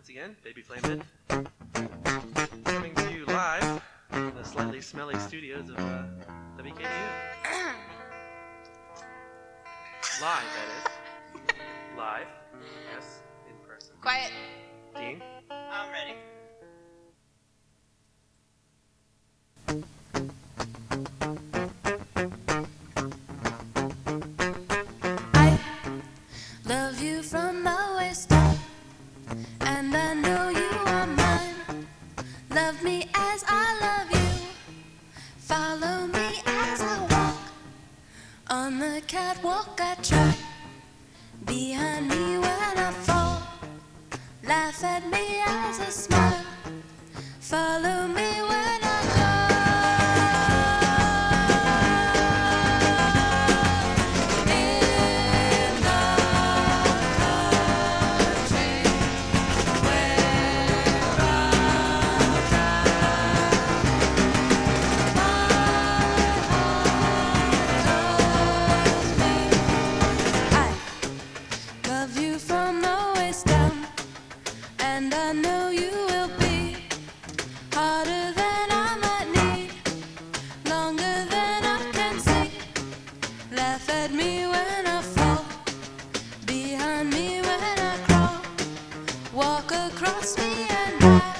once again, Baby Flame Head. Coming to you live from the slightly smelly studios of WKDU. Live, that is. Live. Yes, in person. Quiet. Dean? I'm ready. I love you from the waist up, and I know you are mine. Love me as I love you. Follow me as I walk on the catwalk. I try behind me when I fall. Laugh at me as I smile. Follow me when I go. In the country where I'll die, my heart knows me. I love you from the waist down, and I know you will be harder than I might need, longer than I can see. Laugh at me when I fall, behind me when I crawl, walk across me and die.